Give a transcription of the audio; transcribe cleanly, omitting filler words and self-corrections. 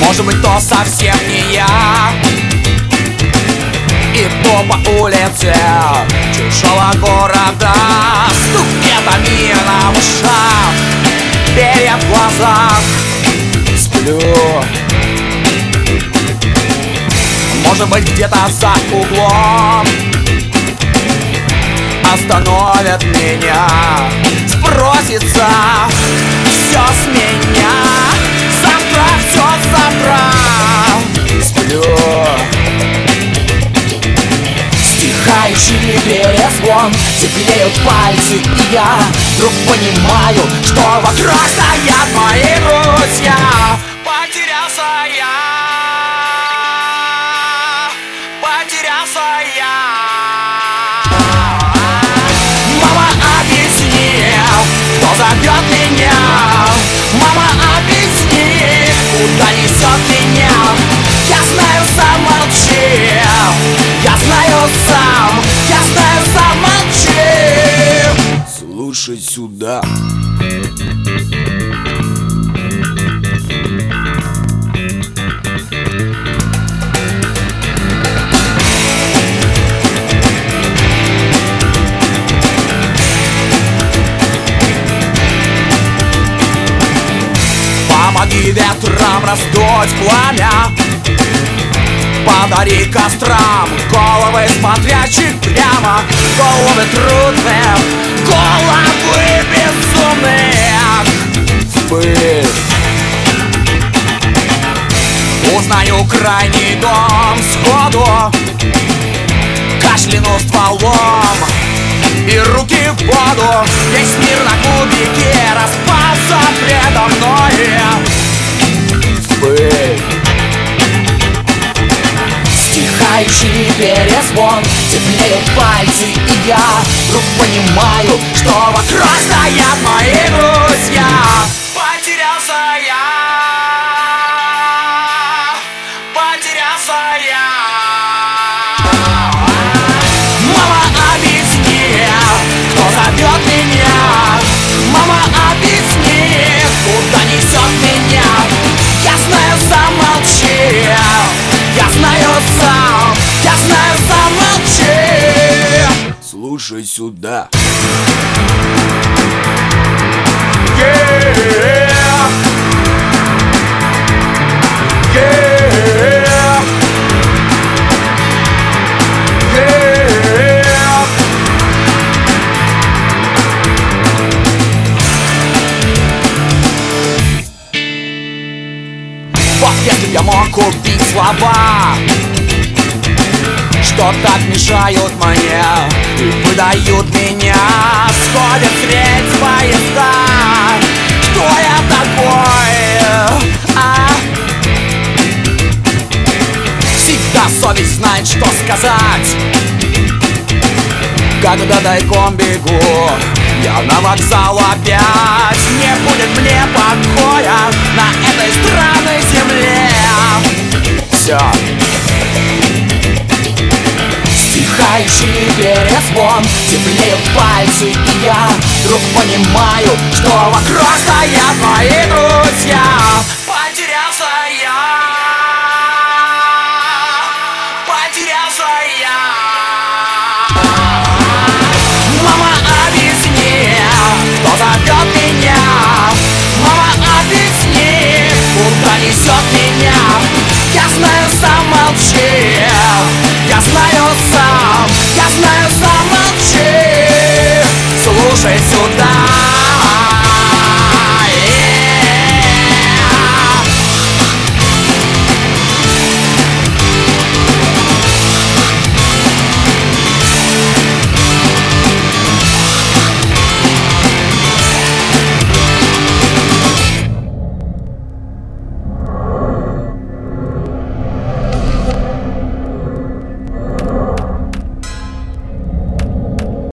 Может быть, то совсем не я. Иду по улице чужого города, стук ветами на ушах, перья в глазах. Сплю. Может быть, где-то за углом остановят меня, спросится все с меня. Завтра все забрал. Сплю. Стихающий перезвон, теплеют пальцы, и я вдруг понимаю, что вокруг стоят мои друзья. Потерялся я, потерялся я. Мама, объясни, кто зовет меня. Мама, объясни, куда несет меня. Я знаю, сам молчи. Я знаю сам, я знаю сам, молчи. Слушай сюда. Помоги ветрам раздуть пламя, подари кострам головы смотрящих прямо, головы трудных, головы безумных. Пыль. Узнаю крайний дом сходу, кашляну стволом и руки в воду. Весь мир на кубике распался предо мной. Пыль. Стихающий перезвон, теплеют пальцы, и я вдруг понимаю, что вокруг стоят мои друзья. Потерялся я, потерялся я. Мама, объясни, кто зовет меня. Мама, объясни, куда несет меня. Я знаю, сам молчи. Я знаю сам, я знаю сам, молчи. Слушай сюда. Yeah, yeah, yeah. Вот если б я мог убить слова, что так мешают мне и выдают меня. Сходят треть поезда. Кто я такой? Всегда совесть знает, что сказать. Когда тайком бегу я на вокзал опять, не будет мне покоя на этой странной земле. Все. Стихающий перезвон, теплеют пальцы, и я вдруг понимаю, что вокруг стоят мои друзья. Потерялся я, потерялся я. Мама, объясни, кто зовет меня. Мама, объясни, куда несет меня. Я знаю, сам молчи. Я знаю сам, молчи. Слушай